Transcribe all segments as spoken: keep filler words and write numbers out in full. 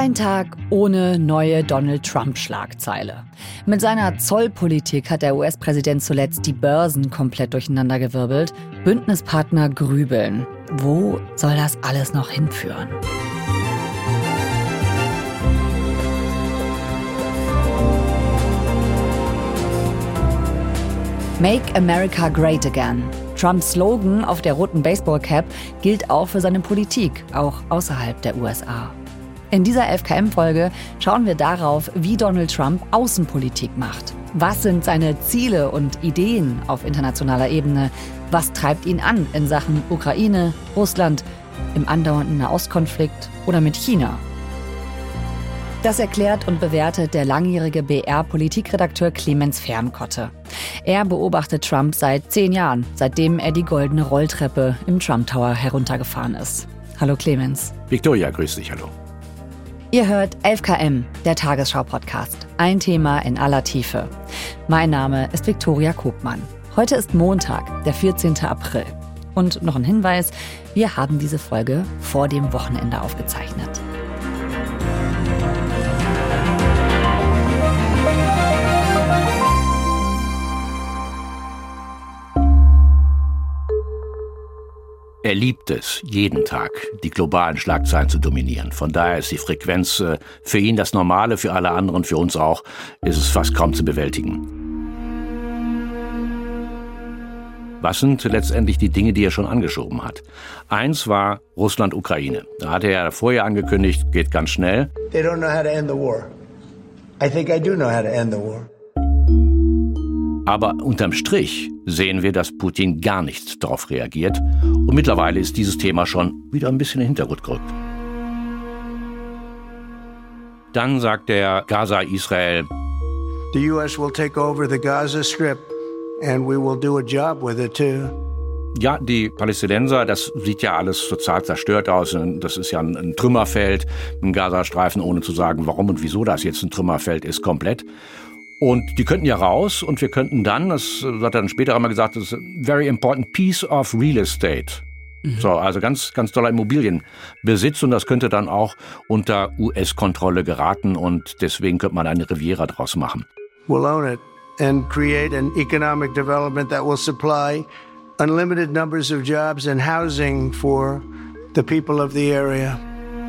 Ein Tag ohne neue Donald-Trump-Schlagzeile. Mit seiner Zollpolitik hat der U S-Präsident zuletzt die Börsen komplett durcheinandergewirbelt. Bündnispartner grübeln. Wo soll das alles noch hinführen? Make America Great Again. Trumps Slogan auf der roten Baseballcap gilt auch für seine Politik, auch außerhalb der U S A. In dieser F K M-Folge schauen wir darauf, wie Donald Trump Außenpolitik macht. Was sind seine Ziele und Ideen auf internationaler Ebene? Was treibt ihn an in Sachen Ukraine, Russland, im andauernden Nahostkonflikt oder mit China? Das erklärt und bewertet der langjährige B R-Politikredakteur Clemens Fernkotte. Er beobachtet Trump seit zehn Jahren, seitdem er die goldene Rolltreppe im Trump Tower heruntergefahren ist. Hallo Clemens. Victoria, grüß dich, hallo. Ihr hört elf K M, der Tagesschau-Podcast. Ein Thema in aller Tiefe. Mein Name ist Victoria Kopmann. Heute ist Montag, der vierzehnten April. Und noch ein Hinweis, wir haben diese Folge vor dem Wochenende aufgezeichnet. Er liebt es, jeden Tag die globalen Schlagzeilen zu dominieren. Von daher ist die Frequenz äh, für ihn das Normale, für alle anderen, für uns auch, ist es fast kaum zu bewältigen. Was sind letztendlich die Dinge, die er schon angeschoben hat? Eins war Russland-Ukraine. Da hatte er vorher angekündigt, geht ganz schnell. They don't know how to end the war. I think I do know how to end the war. Aber unterm Strich sehen wir, dass Putin gar nicht darauf reagiert. Und mittlerweile ist dieses Thema schon wieder ein bisschen in den Hintergrund gerückt. Dann sagt er Gaza-Israel: The U S will take over the Gaza Strip and we will do a job with it too. Ja, die Palästinenser, das sieht ja alles total zerstört aus. Das ist ja ein, ein Trümmerfeld im Gazastreifen, ohne zu sagen, warum und wieso das jetzt ein Trümmerfeld ist, komplett. Und die könnten ja raus und wir könnten dann, das hat er dann später einmal gesagt, das ist a very important piece of real estate. Mhm. So, also ganz, ganz toller Immobilienbesitz und das könnte dann auch unter U S-Kontrolle geraten und deswegen könnte man eine Riviera draus machen. We'll own it and create an economic development that will supply unlimited numbers of jobs and housing for the people of the area.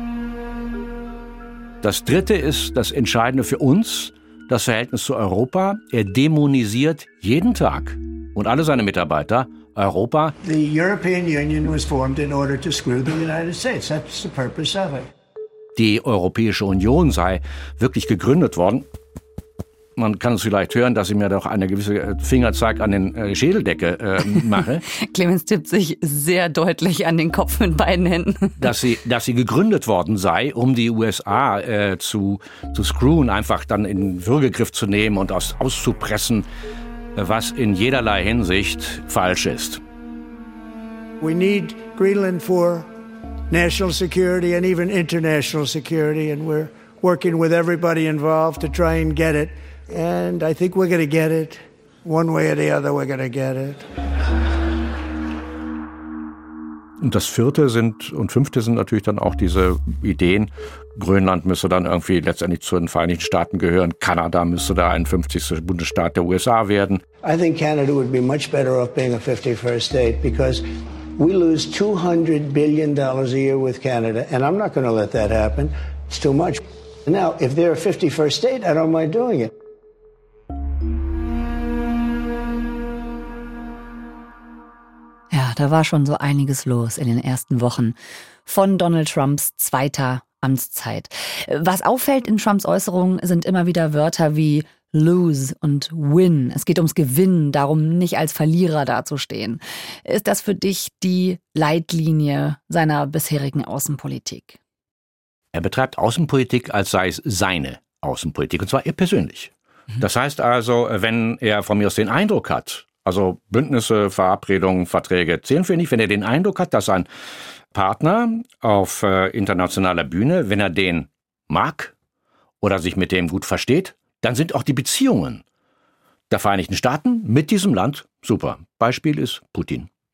Das dritte ist das Entscheidende für uns, das Verhältnis zu Europa. Er dämonisiert jeden Tag und alle seine Mitarbeiter Europa. The European Union was formed in order to screw the United States. That's the purpose of it. Die Europäische Union sei wirklich gegründet worden. Man kann es vielleicht hören, dass ich mir doch eine gewisse Fingerzeig an den äh, Schädeldecke äh, mache. Clemens tippt sich sehr deutlich an den Kopf mit beiden Händen. Dass sie, dass sie gegründet worden sei, um die U S A äh, zu, zu screwen, einfach dann in Würgegriff zu nehmen und aus, auszupressen, was in jederlei Hinsicht falsch ist. We need Greenland for national security and even international security, and we're working with everybody involved to try and get it. And I think we're going to get it. One way or the other, we're going to get it. Und das vierte sind und fünfte sind natürlich dann auch diese Ideen. Grönland müsste dann irgendwie letztendlich zu den Vereinigten Staaten gehören. Kanada müsste da ein fünfzigsten Bundesstaat der U S A werden. I think Canada would be much better off being a fifty-first state because we lose two hundred billion dollars a year with Canada. And I'm not going to let that happen. It's too much. Now, if they're a fifty-first state, I don't mind doing it. Ja, da war schon so einiges los in den ersten Wochen von Donald Trumps zweiter Amtszeit. Was auffällt in Trumps Äußerungen, sind immer wieder Wörter wie lose und win. Es geht ums Gewinnen, darum nicht als Verlierer dazustehen. Ist das für dich die Leitlinie seiner bisherigen Außenpolitik? Er betreibt Außenpolitik, als sei es seine Außenpolitik, und zwar er persönlich. Mhm. Das heißt also, wenn er von mir aus den Eindruck hat, also Bündnisse, Verabredungen, Verträge zählen für ihn nicht, wenn er den Eindruck hat, dass ein Partner auf äh, internationaler Bühne, wenn er den mag oder sich mit dem gut versteht, dann sind auch die Beziehungen der Vereinigten Staaten mit diesem Land super. Beispiel ist Putin.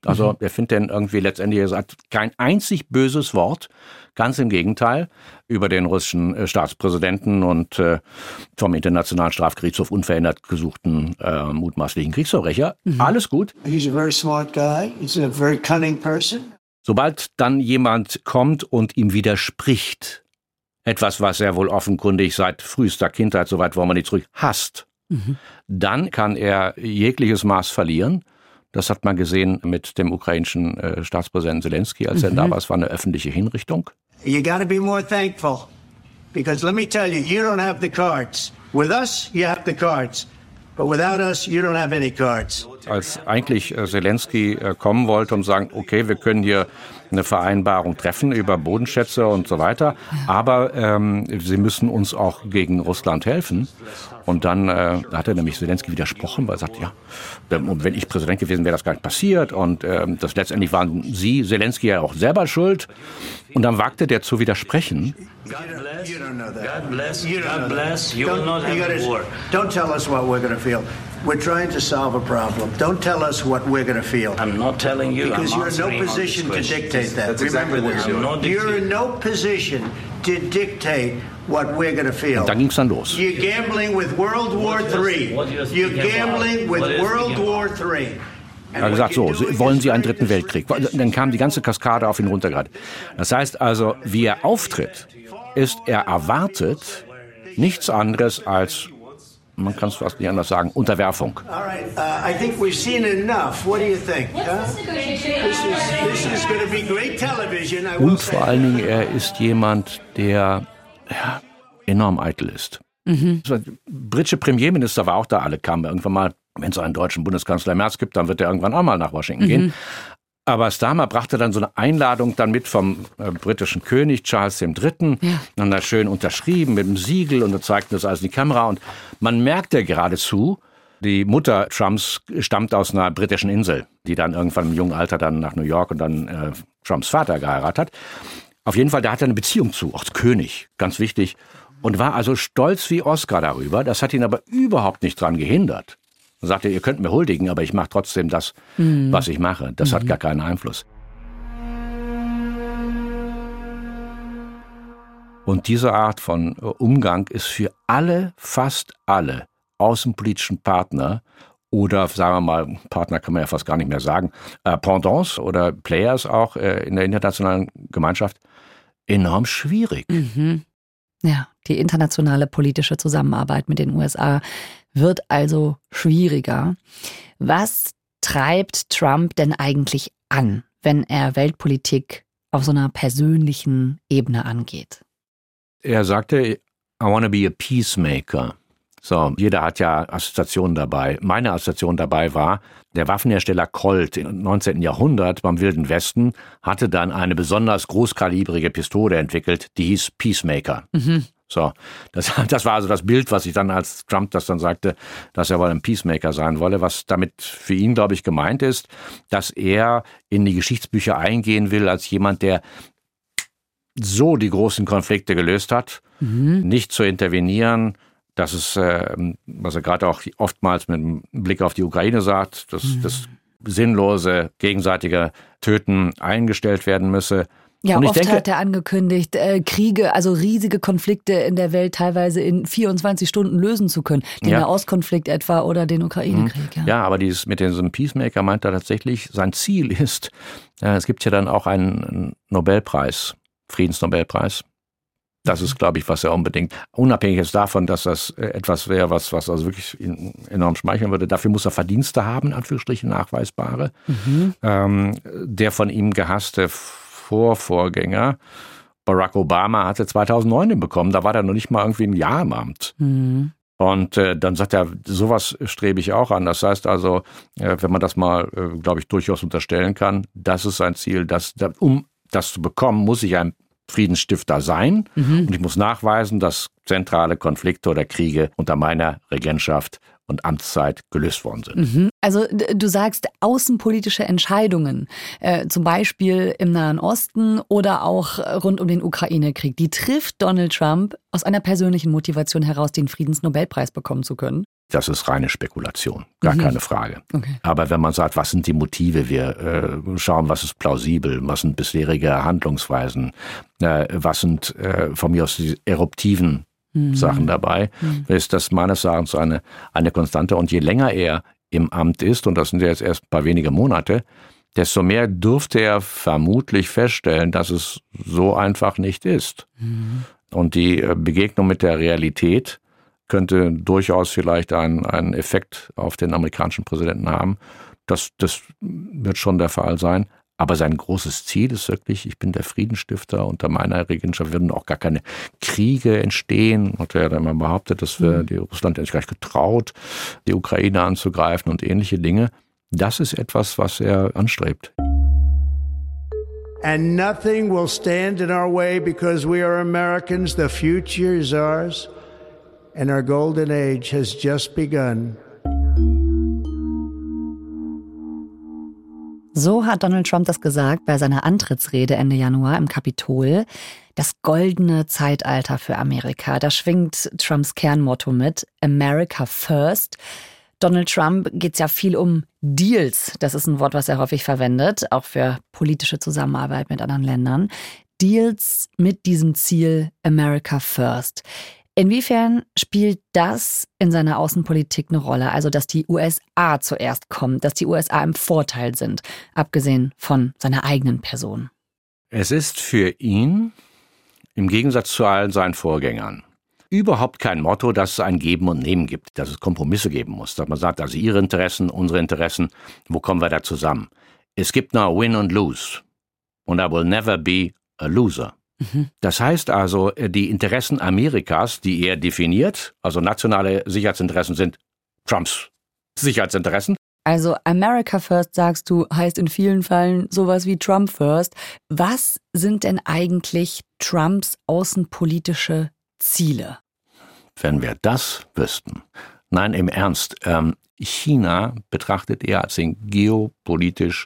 Also er findet den irgendwie letztendlich, er sagt kein einzig böses Wort, ganz im Gegenteil, über den russischen äh, Staatspräsidenten und äh, vom Internationalen Strafgerichtshof unverändert gesuchten äh, mutmaßlichen Kriegsverbrecher. Mhm. Alles gut. He's a very smart guy. He's a very cunning person. Sobald dann jemand kommt und ihm widerspricht, etwas, was er wohl offenkundig seit frühester Kindheit, soweit wollen wir nicht zurück, hasst, mhm. dann kann er jegliches Maß verlieren. Das hat man gesehen mit dem ukrainischen äh, Staatspräsidenten Zelensky, als mhm. er da war. Es war eine öffentliche Hinrichtung. You gotta be more thankful, because let me tell you, you don't have the cards. With us, you have the cards, but without us, you don't have any cards. Als eigentlich äh, Zelensky äh, kommen wollte und sagen, okay, wir können hier eine Vereinbarung treffen über Bodenschätze und so weiter, aber ähm, sie müssen uns auch gegen Russland helfen. Und dann äh, hat er nämlich Zelensky widersprochen, weil er sagt, ja, wenn ich Präsident gewesen wäre, das gar nicht passiert. Und äh, das letztendlich waren Sie, Zelensky, ja auch selber schuld. Und dann wagte der zu widersprechen. God bless. You don't know that. God bless. You God bless. You will not have a war. Don't tell us what we're going to feel. We're trying to solve a problem. Don't tell us what we're going to feel. I'm not telling you. Because I'm you're in no position to dictate that. That's exactly Remember this. You're, you're in no position to dictate what we're going to feel. Und dann ging's dann los. You're gambling with World War Three. You're gambling with World War Three. Er hat gesagt, so, wollen Sie einen dritten Weltkrieg? Dann kam die ganze Kaskade auf ihn runtergerad. Das heißt also, wie er auftritt, ist er erwartet nichts anderes als, man kann es fast nicht anders sagen, Unterwerfung. Und vor allen Dingen, er ist jemand, der ja, enorm eitel ist. Mhm. Der britische Premierminister war auch da, alle kamen irgendwann mal, wenn es einen deutschen Bundeskanzler Merz gibt, dann wird er irgendwann auch mal nach Washington mhm. gehen. Aber Starmer brachte dann so eine Einladung dann mit vom äh, britischen König Charles der Dritte. Ja. Dann da schön unterschrieben mit dem Siegel und er zeigten das alles in die Kamera. Und man merkte geradezu, die Mutter Trumps stammt aus einer britischen Insel, die dann irgendwann im jungen Alter dann nach New York und dann äh, Trumps Vater geheiratet hat. Auf jeden Fall, da hat er eine Beziehung zu, auch König, ganz wichtig. Und war also stolz wie Oscar darüber. Das hat ihn aber überhaupt nicht dran gehindert. Er sagte, ihr könnt mir huldigen, aber ich mache trotzdem das, mhm. was ich mache. Das mhm. hat gar keinen Einfluss. Und diese Art von Umgang ist für alle, fast alle außenpolitischen Partner oder, sagen wir mal, Partner kann man ja fast gar nicht mehr sagen, äh, Pendants oder Players auch äh, in der internationalen Gemeinschaft enorm schwierig. Mhm. Ja, die internationale politische Zusammenarbeit mit den U S A wird also schwieriger. Was treibt Trump denn eigentlich an, wenn er Weltpolitik auf so einer persönlichen Ebene angeht? Er sagte, I want to be a peacemaker. So, jeder hat ja Assoziationen dabei. Meine Assoziation dabei war, der Waffenhersteller Colt im neunzehnten Jahrhundert beim Wilden Westen hatte dann eine besonders großkalibrige Pistole entwickelt, die hieß Peacemaker. Mhm. So, das, das war also das Bild, was ich dann, als Trump das dann sagte, dass er wohl ein Peacemaker sein wolle, was damit für ihn, glaube ich, gemeint ist, dass er in die Geschichtsbücher eingehen will als jemand, der so die großen Konflikte gelöst hat, mhm. nicht zu intervenieren. Das ist, äh, was er gerade auch oftmals mit dem Blick auf die Ukraine sagt, dass mhm. das sinnlose gegenseitige Töten eingestellt werden müsse. Ja, und ich oft denke, hat er angekündigt, äh, Kriege, also riesige Konflikte in der Welt teilweise in vierundzwanzig Stunden lösen zu können. Den ja. Nahostkonflikt etwa oder den Ukraine-Krieg. Ja, ja, aber dieses mit diesem Peacemaker meint er tatsächlich, sein Ziel ist, äh, es gibt ja dann auch einen Nobelpreis, Friedensnobelpreis. Das ist, glaube ich, was er unbedingt, unabhängig ist davon, dass das etwas wäre, was, was also wirklich enorm schmeicheln würde. Dafür muss er Verdienste haben, in Anführungsstrichen nachweisbare. Mhm. Ähm, der von ihm gehasste Vorvorgänger, Barack Obama, hatte zweitausendneun den bekommen. Da war er noch nicht mal irgendwie ein Jahr im Amt. Mhm. Und äh, dann sagt er, sowas strebe ich auch an. Das heißt also, äh, wenn man das mal, äh, glaube ich, durchaus unterstellen kann, das ist sein Ziel, dass, um das zu bekommen, muss ich ein Friedensstifter sein. Mhm. Und ich muss nachweisen, dass zentrale Konflikte oder Kriege unter meiner Regentschaft und Amtszeit gelöst worden sind. Mhm. Also du sagst außenpolitische Entscheidungen, äh, zum Beispiel im Nahen Osten oder auch rund um den Ukraine-Krieg, die trifft Donald Trump aus einer persönlichen Motivation heraus, den Friedensnobelpreis bekommen zu können. Das ist reine Spekulation, gar mhm. keine Frage. Okay. Aber wenn man sagt, was sind die Motive, wir äh, schauen, was ist plausibel, was sind bisherige Handlungsweisen, äh, was sind äh, von mir aus die eruptiven mhm. Sachen dabei, mhm. ist das meines Erachtens eine, eine Konstante. Und je länger er im Amt ist, und das sind ja jetzt erst ein paar wenige Monate, desto mehr dürfte er vermutlich feststellen, dass es so einfach nicht ist. Mhm. Und die Begegnung mit der Realität könnte durchaus vielleicht einen, einen Effekt auf den amerikanischen Präsidenten haben. Das, das wird schon der Fall sein. Aber sein großes Ziel ist wirklich, ich bin der Friedensstifter, unter meiner Regentschaft würden auch gar keine Kriege entstehen. Hat er dann mal behauptet, dass wir die Russland endlich gar nicht getraut, die Ukraine anzugreifen und ähnliche Dinge. Das ist etwas, was er anstrebt. And nothing will stand in our way because we are Americans. The future is ours. And our golden age has just begun. So hat Donald Trump das gesagt bei seiner Antrittsrede Ende Januar im Kapitol. Das goldene Zeitalter für Amerika. Da schwingt Trumps Kernmotto mit: America First. Donald Trump geht es ja viel um Deals. Das ist ein Wort, was er häufig verwendet, auch für politische Zusammenarbeit mit anderen Ländern. Deals mit diesem Ziel America First. Inwiefern spielt das in seiner Außenpolitik eine Rolle? Also, dass die U S A zuerst kommen, dass die U S A im Vorteil sind, abgesehen von seiner eigenen Person. Es ist für ihn, im Gegensatz zu allen seinen Vorgängern, überhaupt kein Motto, dass es ein Geben und Nehmen gibt, dass es Kompromisse geben muss. Dass man sagt, also Ihre Interessen, unsere Interessen, wo kommen wir da zusammen? Es gibt nur Win und Lose. Und I will never be a loser. Das heißt also, die Interessen Amerikas, die er definiert, also nationale Sicherheitsinteressen, sind Trumps Sicherheitsinteressen. Also America First, sagst du, heißt in vielen Fällen sowas wie Trump First. Was sind denn eigentlich Trumps außenpolitische Ziele? Wenn wir das wüssten. Nein, im Ernst. Ähm, China betrachtet er als den geopolitisch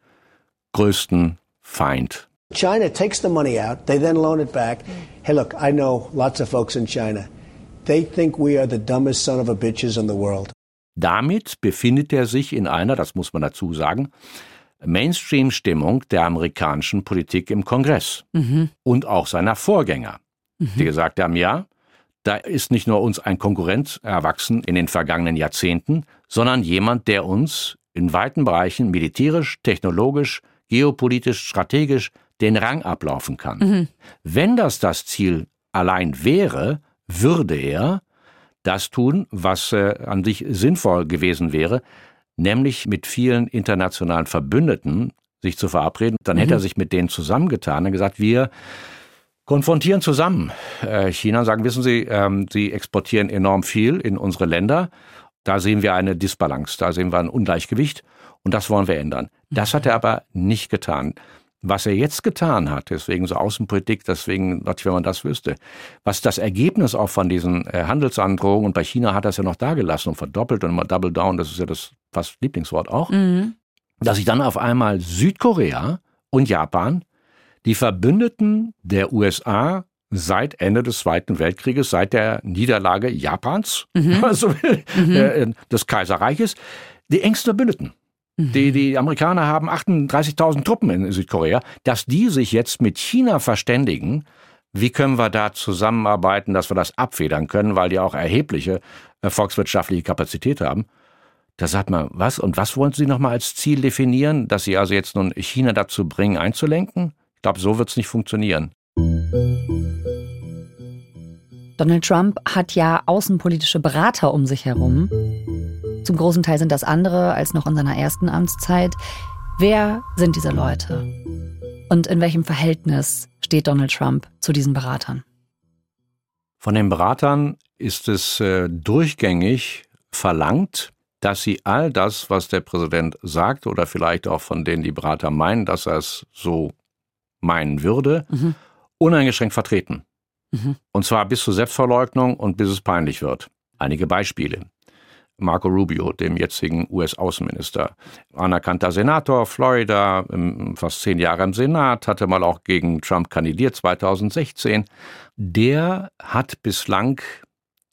größten Feind. China takes the money out, they then loan it back. Hey, look, I know lots of folks in China. They think we are the dumbest son of a bitches in the world. Damit befindet er sich in einer, das muss man dazu sagen, Mainstream-Stimmung der amerikanischen Politik im Kongress mhm. und auch seiner Vorgänger, mhm. die gesagt haben, ja, da ist nicht nur uns ein Konkurrent erwachsen in den vergangenen Jahrzehnten, sondern jemand, der uns in weiten Bereichen militärisch, technologisch, geopolitisch, strategisch den Rang ablaufen kann. Mhm. Wenn das das Ziel allein wäre, würde er das tun, was äh, an sich sinnvoll gewesen wäre, nämlich mit vielen internationalen Verbündeten sich zu verabreden. Dann mhm. hätte er sich mit denen zusammengetan und gesagt, wir konfrontieren zusammen äh, China und sagen, wissen Sie, ähm, Sie exportieren enorm viel in unsere Länder. Da sehen wir eine Disbalance, da sehen wir ein Ungleichgewicht und das wollen wir ändern. Das hat er aber nicht getan. Was er jetzt getan hat, deswegen so Außenpolitik, deswegen, wenn man das wüsste, was das Ergebnis auch von diesen äh, Handelsandrohungen, und bei China hat er es ja noch dagelassen und verdoppelt und immer Double Down, das ist ja das fast Lieblingswort auch, mhm. dass sich dann auf einmal Südkorea und Japan, die Verbündeten der U S A seit Ende des Zweiten Weltkrieges, seit der Niederlage Japans, mhm. also mhm. äh, des Kaiserreiches, die engsten Verbündeten. Die, die Amerikaner haben achtunddreißigtausend Truppen in Südkorea, dass die sich jetzt mit China verständigen, wie können wir da zusammenarbeiten, dass wir das abfedern können, weil die auch erhebliche äh, volkswirtschaftliche Kapazität haben. Da sagt man, was? Und was wollen Sie nochmal als Ziel definieren, dass Sie also jetzt nun China dazu bringen, einzulenken? Ich glaube, so wird es nicht funktionieren. Donald Trump hat ja außenpolitische Berater um sich herum. Zum großen Teil sind das andere als noch in seiner ersten Amtszeit. Wer sind diese Leute? Und in welchem Verhältnis steht Donald Trump zu diesen Beratern? Von den Beratern ist es äh, durchgängig verlangt, dass sie all das, was der Präsident sagt, oder vielleicht auch von denen die Berater meinen, dass er es so meinen würde, mhm. uneingeschränkt vertreten. Mhm. Und zwar bis zur Selbstverleugnung und bis es peinlich wird. Einige Beispiele. Marco Rubio, dem jetzigen U S-Außenminister, anerkannter Senator, Florida, fast zehn Jahre im Senat, hatte mal auch gegen Trump kandidiert, zweitausendsechzehn. Der hat bislang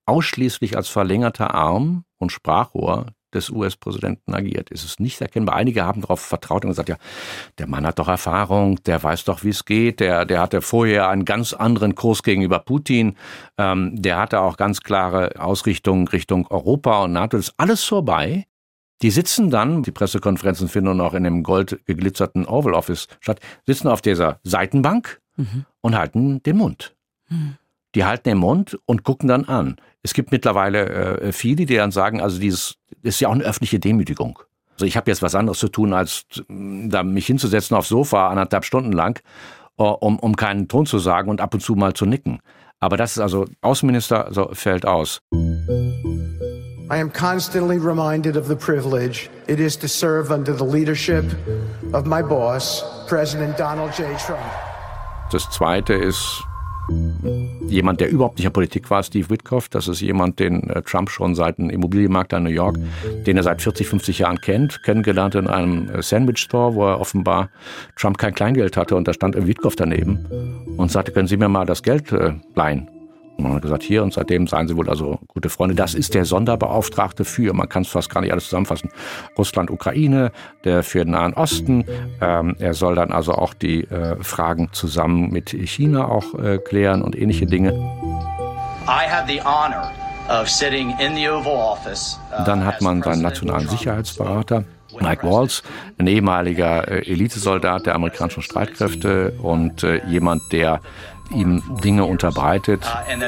ausschließlich als verlängerter Arm und Sprachrohr des U S-Präsidenten agiert. Es ist nicht erkennbar. Einige haben darauf vertraut und gesagt, ja, der Mann hat doch Erfahrung, der weiß doch, wie es geht, der, der hatte vorher einen ganz anderen Kurs gegenüber Putin, ähm, der hatte auch ganz klare Ausrichtungen Richtung Europa und NATO. Das ist alles vorbei. Die sitzen dann, die Pressekonferenzen finden nur noch in dem gold geglitzerten Oval Office statt, sitzen auf dieser Seitenbank mhm. und halten den Mund. Mhm. Die halten den Mund und gucken dann an. Es gibt mittlerweile äh, viele, die dann sagen, also dieses ist ja auch eine öffentliche Demütigung. Also ich habe jetzt was anderes zu tun, als da mich hinzusetzen aufs Sofa anderthalb Stunden lang, uh, um, um keinen Ton zu sagen und ab und zu mal zu nicken. Aber das ist also, Außenminister also fällt aus. I am constantly reminded of the privilege it is to serve under the leadership of my boss, President Donald J. Trump. Das Zweite ist jemand, der überhaupt nicht in der Politik war, Steve Witkoff. Das ist jemand, den äh, Trump schon seit dem Immobilienmarkt in New York, den er seit vierzig, fünfzig Jahren kennt, kennengelernt in einem äh, Sandwich-Store, wo er offenbar Trump kein Kleingeld hatte und da stand Witkoff daneben und sagte, können Sie mir mal das Geld äh, leihen? Und man hat gesagt, hier, und seitdem seien sie wohl also gute Freunde. Das ist der Sonderbeauftragte für, man kann es fast gar nicht alles zusammenfassen, Russland, Ukraine, der für den Nahen Osten. Ähm, er soll dann also auch die äh, Fragen zusammen mit China auch äh, klären und ähnliche Dinge. I have the honor of sitting in the Oval Office. Uh, dann hat man seinen nationalen Sicherheitsberater, Mike Waltz, ein ehemaliger äh, Elitesoldat der amerikanischen Streitkräfte und äh, jemand, der ihm Dinge unterbreitet.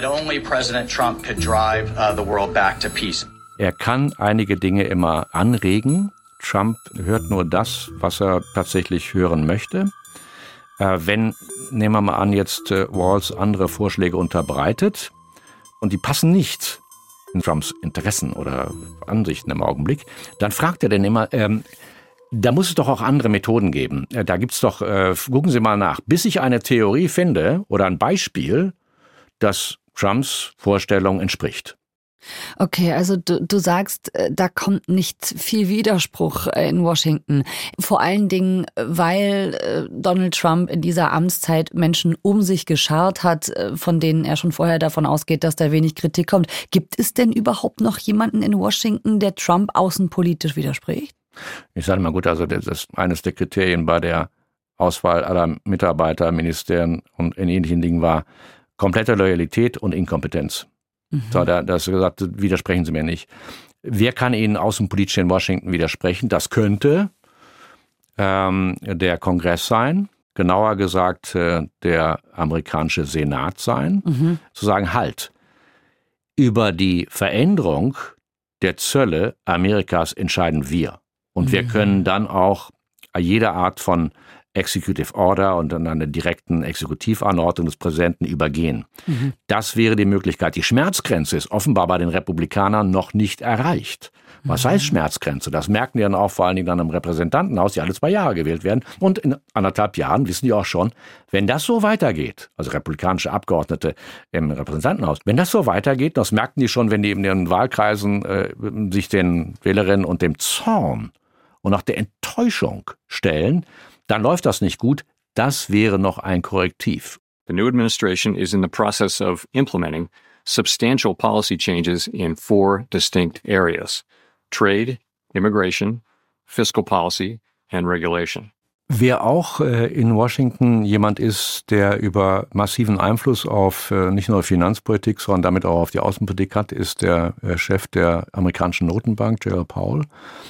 Er kann einige Dinge immer anregen. Trump hört nur das, was er tatsächlich hören möchte. Wenn, nehmen wir mal an, jetzt Waltz andere Vorschläge unterbreitet und die passen nicht in Trumps Interessen oder Ansichten im Augenblick, dann fragt er den immer, ähm, da muss es doch auch andere Methoden geben. Da gibt's doch, äh, gucken Sie mal nach, bis ich eine Theorie finde oder ein Beispiel, das Trumps Vorstellung entspricht. Okay, also du, du sagst, da kommt nicht viel Widerspruch in Washington. Vor allen Dingen, weil Donald Trump in dieser Amtszeit Menschen um sich geschart hat, von denen er schon vorher davon ausgeht, dass da wenig Kritik kommt. Gibt es denn überhaupt noch jemanden in Washington, der Trump außenpolitisch widerspricht? Ich sage mal gut, also das ist eines der Kriterien bei der Auswahl aller Mitarbeiter, Ministerien und in ähnlichen Dingen war komplette Loyalität und Inkompetenz. Mhm. So, da hast du gesagt, widersprechen Sie mir nicht. Wer kann Ihnen außenpolitisch in Washington widersprechen? Das könnte ähm, der Kongress sein, genauer gesagt äh, der amerikanische Senat sein, mhm. zu sagen, halt, über die Veränderung der Zölle Amerikas entscheiden wir. Und wir können dann auch jede Art von Executive Order und dann eine direkten Exekutivanordnung des Präsidenten übergehen. Mhm. Das wäre die Möglichkeit. Die Schmerzgrenze ist offenbar bei den Republikanern noch nicht erreicht. Was mhm. heißt Schmerzgrenze? Das merken die dann auch vor allen Dingen dann im Repräsentantenhaus, die alle zwei Jahre gewählt werden. Und in anderthalb Jahren wissen die auch schon, wenn das so weitergeht, also republikanische Abgeordnete im Repräsentantenhaus, wenn das so weitergeht, das merken die schon, wenn die in ihren Wahlkreisen äh, sich den Wählerinnen und dem Zorn und auch der Enttäuschung stellen, dann läuft das nicht gut. Das wäre noch ein Korrektiv. The new administration is in the process of implementing substantial policy changes in four distinct areas: trade, immigration, fiscal policy and regulation. Wer auch äh, in Washington jemand ist, der über massiven Einfluss auf äh, nicht nur Finanzpolitik, sondern damit auch auf die Außenpolitik hat, ist der äh, Chef der amerikanischen Notenbank, Jerome Powell,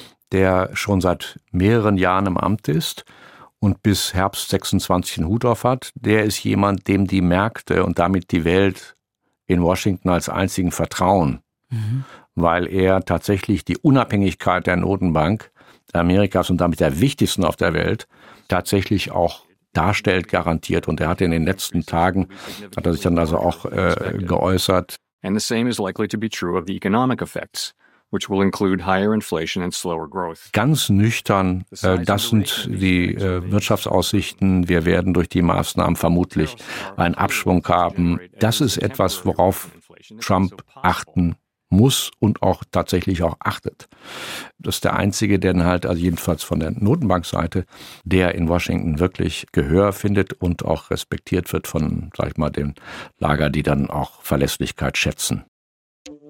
der schon seit mehreren Jahren im Amt ist und bis Herbst sechsundzwanzig den Hut auf hat. Der ist jemand, dem die Märkte und damit die Welt in Washington als einzigen vertrauen, mhm. weil er tatsächlich die Unabhängigkeit der Notenbank Amerikas und damit der wichtigsten auf der Welt tatsächlich auch darstellt, garantiert. Und er hat in den letzten Tagen, hat er sich dann also auch äh, geäußert. And the same is likely to be true of the economic effects, which will include higher inflation and slower growth. Ganz nüchtern, äh, das sind die äh, Wirtschaftsaussichten. Wir werden durch die Maßnahmen vermutlich einen Abschwung haben. Das ist etwas, worauf Trump achten muss und auch tatsächlich auch achtet. Das ist der einzige, der dann halt, also jedenfalls von der Notenbankseite, der in Washington wirklich Gehör findet und auch respektiert wird von, sag ich mal, dem Lager, die dann auch Verlässlichkeit schätzen.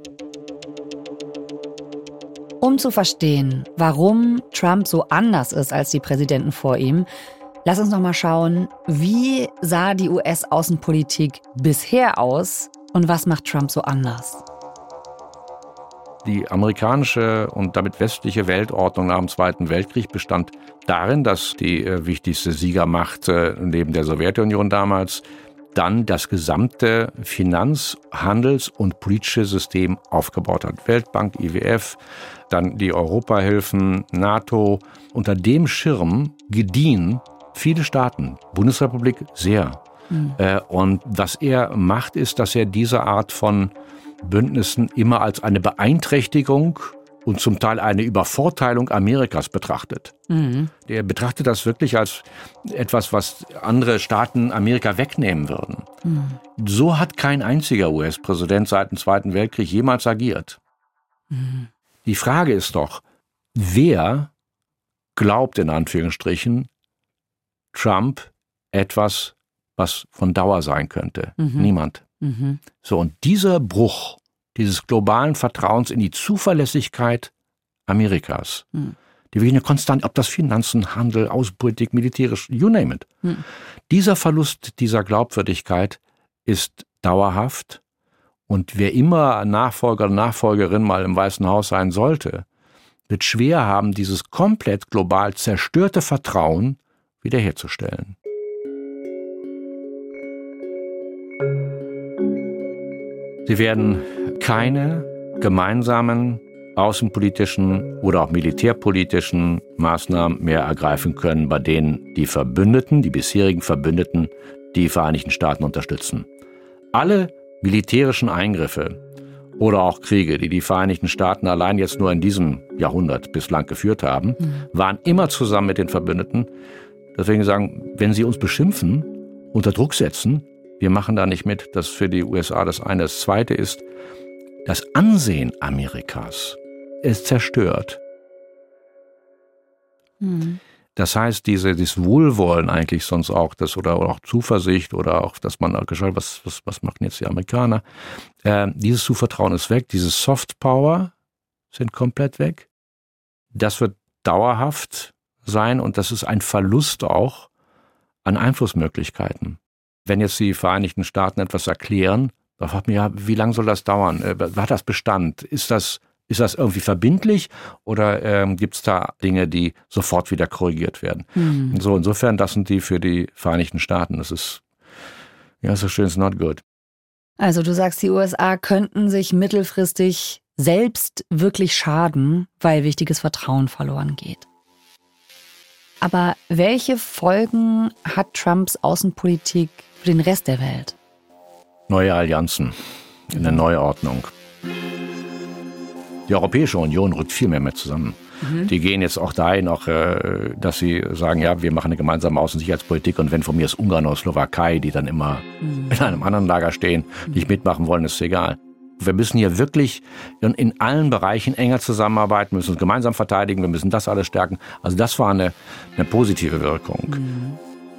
Um zu verstehen, warum Trump so anders ist als die Präsidenten vor ihm, lass uns noch mal schauen, wie sah die U S-Außenpolitik bisher aus und was macht Trump so anders? Die amerikanische und damit westliche Weltordnung nach dem Zweiten Weltkrieg bestand darin, dass die äh, wichtigste Siegermacht äh, neben der Sowjetunion damals dann das gesamte Finanz-, Handels- und politische System aufgebaut hat. Weltbank, I W F, dann die Europahilfen, NATO. Unter dem Schirm gediehen viele Staaten, Bundesrepublik sehr. Mhm. Äh, und was er macht, ist, dass er diese Art von Bündnissen immer als eine Beeinträchtigung und zum Teil eine Übervorteilung Amerikas betrachtet. Mhm. Er betrachtet das wirklich als etwas, was andere Staaten Amerika wegnehmen würden. Mhm. So hat kein einziger U S-Präsident seit dem Zweiten Weltkrieg jemals agiert. Mhm. Die Frage ist doch, wer glaubt in Anführungsstrichen Trump etwas, was von Dauer sein könnte? Mhm. Niemand. Mhm. So, und dieser Bruch dieses globalen Vertrauens in die Zuverlässigkeit Amerikas, mhm. die wirklich eine Konstante, ob das Finanzen, Handel, Außenpolitik, militärisch, you name it. Mhm. Dieser Verlust dieser Glaubwürdigkeit ist dauerhaft, und wer immer Nachfolger oder Nachfolgerin mal im Weißen Haus sein sollte, wird schwer haben, dieses komplett global zerstörte Vertrauen wiederherzustellen. Sie werden keine gemeinsamen außenpolitischen oder auch militärpolitischen Maßnahmen mehr ergreifen können, bei denen die Verbündeten, die bisherigen Verbündeten, die Vereinigten Staaten unterstützen. Alle militärischen Eingriffe oder auch Kriege, die die Vereinigten Staaten allein jetzt nur in diesem Jahrhundert bislang geführt haben, mhm. waren immer zusammen mit den Verbündeten. Deswegen sagen, wenn sie uns beschimpfen, unter Druck setzen, wir machen da nicht mit, das für die U S A das eine. Das zweite ist, das Ansehen Amerikas ist zerstört. Mhm. Das heißt, diese, dieses Wohlwollen eigentlich sonst auch, das, oder, oder auch Zuversicht oder auch, dass man geschaut, was, was, was machen jetzt die Amerikaner? Äh, dieses Zuvertrauen ist weg, diese Soft Power sind komplett weg. Das wird dauerhaft sein, und das ist ein Verlust auch an Einflussmöglichkeiten. Wenn jetzt die Vereinigten Staaten etwas erklären, da fragt man ja, wie lange soll das dauern? Äh, hat das Bestand? Ist das, ist das irgendwie verbindlich, oder ähm, gibt es da Dinge, die sofort wieder korrigiert werden? Mhm. So, insofern, das sind die für die Vereinigten Staaten. Das ist, ja, so schön, it's not good. Also du sagst, die U S A könnten sich mittelfristig selbst wirklich schaden, weil wichtiges Vertrauen verloren geht. Aber welche Folgen hat Trumps Außenpolitik für den Rest der Welt? Neue Allianzen, eine Neuordnung. Die Europäische Union rückt viel mehr mit zusammen. Mhm. Die gehen jetzt auch dahin, auch, äh, dass sie sagen, ja, wir machen eine gemeinsame Außen- und Sicherheitspolitik, und wenn von mir ist Ungarn oder Slowakei, die dann immer mhm. in einem anderen Lager stehen, nicht mitmachen wollen, ist egal. Wir müssen hier wirklich in, in allen Bereichen enger zusammenarbeiten, wir müssen uns gemeinsam verteidigen, wir müssen das alles stärken. Also das war eine, eine positive Wirkung. Mhm.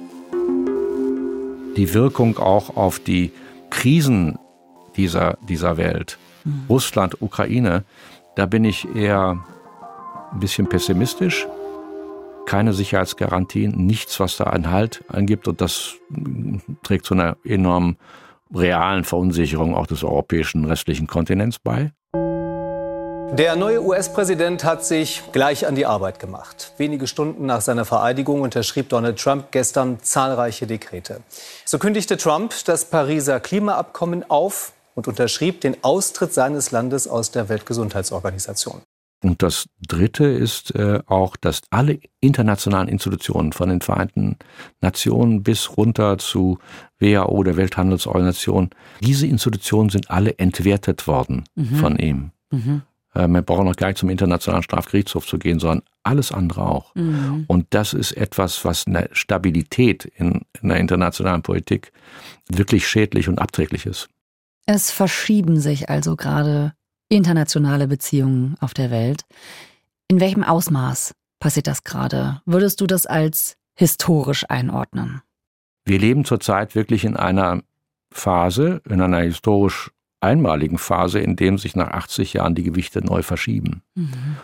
Die Wirkung auch auf die Krisen dieser, dieser Welt, mhm. Russland, Ukraine, da bin ich eher ein bisschen pessimistisch. Keine Sicherheitsgarantien, nichts, was da einen Halt angibt, und das trägt zu einer enormen realen Verunsicherung auch des europäischen restlichen Kontinents bei. Der neue U S-Präsident hat sich gleich an die Arbeit gemacht. Wenige Stunden nach seiner Vereidigung unterschrieb Donald Trump gestern zahlreiche Dekrete. So kündigte Trump das Pariser Klimaabkommen auf und unterschrieb den Austritt seines Landes aus der Weltgesundheitsorganisation. Und das Dritte ist äh, auch, dass alle internationalen Institutionen, von den Vereinten Nationen bis runter zu W H O, der Welthandelsorganisation, diese Institutionen sind alle entwertet worden mhm. von ihm. Mhm. Äh, man braucht noch gar nicht zum Internationalen Strafgerichtshof zu gehen, sondern alles andere auch. Mhm. Und das ist etwas, was eine Stabilität in, in der internationalen Politik wirklich schädlich und abträglich ist. Es verschieben sich also gerade internationale Beziehungen auf der Welt. In welchem Ausmaß passiert das gerade? Würdest du das als historisch einordnen? Wir leben zurzeit wirklich in einer Phase, in einer historisch einmaligen Phase, in dem sich nach achtzig Jahren die Gewichte neu verschieben. Mhm.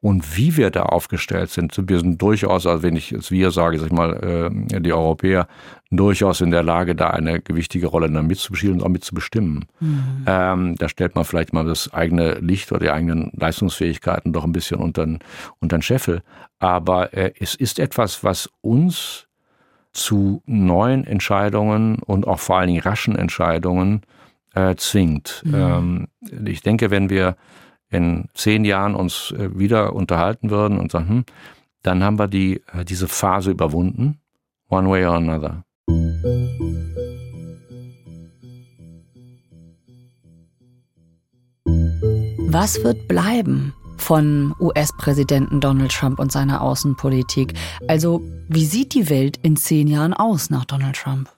Und wie wir da aufgestellt sind, wir sind durchaus, also wenn ich jetzt wir sage, sag ich mal, die Europäer, durchaus in der Lage, da eine gewichtige Rolle dann mitzuspielen und auch mitzubestimmen. Mhm. Ähm, da stellt man vielleicht mal das eigene Licht oder die eigenen Leistungsfähigkeiten doch ein bisschen unter den Scheffel. Aber äh, es ist etwas, was uns zu neuen Entscheidungen und auch vor allen Dingen raschen Entscheidungen äh, zwingt. Mhm. Ähm, ich denke, wenn wir in zehn Jahren uns äh, wieder unterhalten würden und sagen, hm, dann haben wir die, äh, diese Phase überwunden, one way or another. Was wird bleiben von U S-Präsidenten Donald Trump und seiner Außenpolitik? Also, wie sieht die Welt in zehn Jahren aus nach Donald Trump?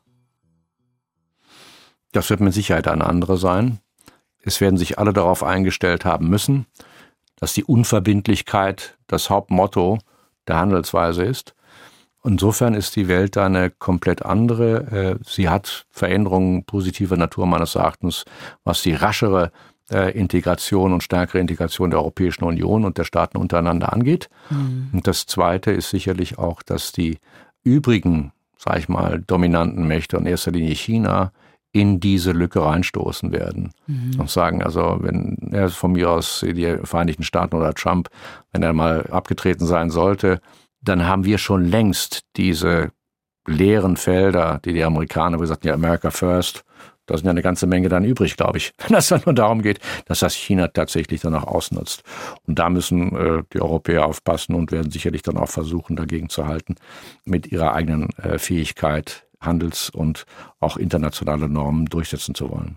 Das wird mit Sicherheit eine andere sein. Es werden sich alle darauf eingestellt haben müssen, dass die Unverbindlichkeit das Hauptmotto der Handelsweise ist. Insofern ist die Welt da eine komplett andere. Sie hat Veränderungen positiver Natur meines Erachtens, was die raschere Integration und stärkere Integration der Europäischen Union und der Staaten untereinander angeht. Mhm. Und das Zweite ist sicherlich auch, dass die übrigen, sag ich mal, dominanten Mächte, in erster Linie China, in diese Lücke reinstoßen werden. Mhm. Und sagen, also wenn er von mir aus die Vereinigten Staaten oder Trump, wenn er mal abgetreten sein sollte, dann haben wir schon längst diese leeren Felder, die die Amerikaner, wie gesagt, ja, America First, da sind ja eine ganze Menge dann übrig, glaube ich, wenn es dann nur darum geht, dass das China tatsächlich dann auch ausnutzt. Und da müssen äh, die Europäer aufpassen und werden sicherlich dann auch versuchen, dagegen zu halten, mit ihrer eigenen äh, Fähigkeit, Handels- und auch internationale Normen durchsetzen zu wollen.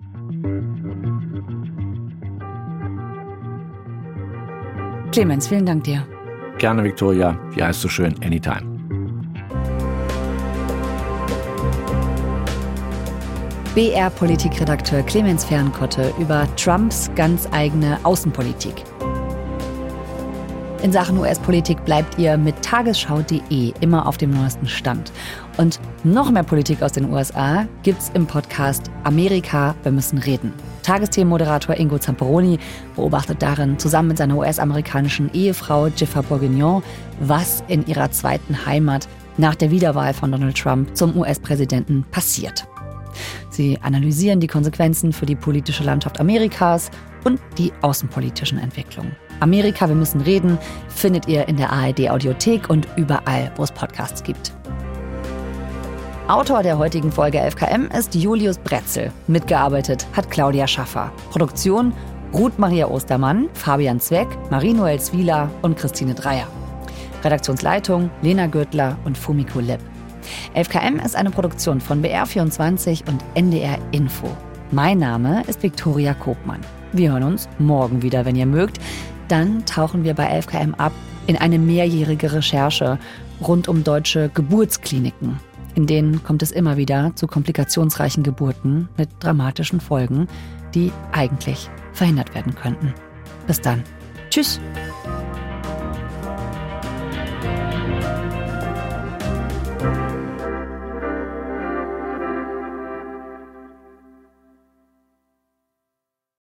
Clemens, vielen Dank dir. Gerne, Victoria. Wie heißt so schön? Anytime. B R-Politikredakteur Clemens Fernkotte über Trumps ganz eigene Außenpolitik. In Sachen U S-Politik bleibt ihr mit tagesschau punkt de immer auf dem neuesten Stand. Und noch mehr Politik aus den U S A gibt's im Podcast Amerika, wir müssen reden. Tagesthemenmoderator Ingo Zamperoni beobachtet darin zusammen mit seiner U S-amerikanischen Ehefrau Jiffer Bourguignon, was in ihrer zweiten Heimat nach der Wiederwahl von Donald Trump zum U S-Präsidenten passiert. Sie analysieren die Konsequenzen für die politische Landschaft Amerikas und die außenpolitischen Entwicklungen. Amerika, wir müssen reden, findet ihr in der A R D-Audiothek und überall, wo es Podcasts gibt. Autor der heutigen Folge elf K M ist Julius Bretzel. Mitgearbeitet hat Claudia Schaffer. Produktion Ruth Maria Ostermann, Fabian Zweck, Marie-Noel Zwieler und Christine Dreier. Redaktionsleitung Lena Gürtler und Fumiko Lipp. elf K M ist eine Produktion von B R vierundzwanzig und N D R Info. Mein Name ist Viktoria Kopmann. Wir hören uns morgen wieder, wenn ihr mögt. Dann tauchen wir bei elf K M ab in eine mehrjährige Recherche rund um deutsche Geburtskliniken. In denen kommt es immer wieder zu komplikationsreichen Geburten mit dramatischen Folgen, die eigentlich verhindert werden könnten. Bis dann. Tschüss.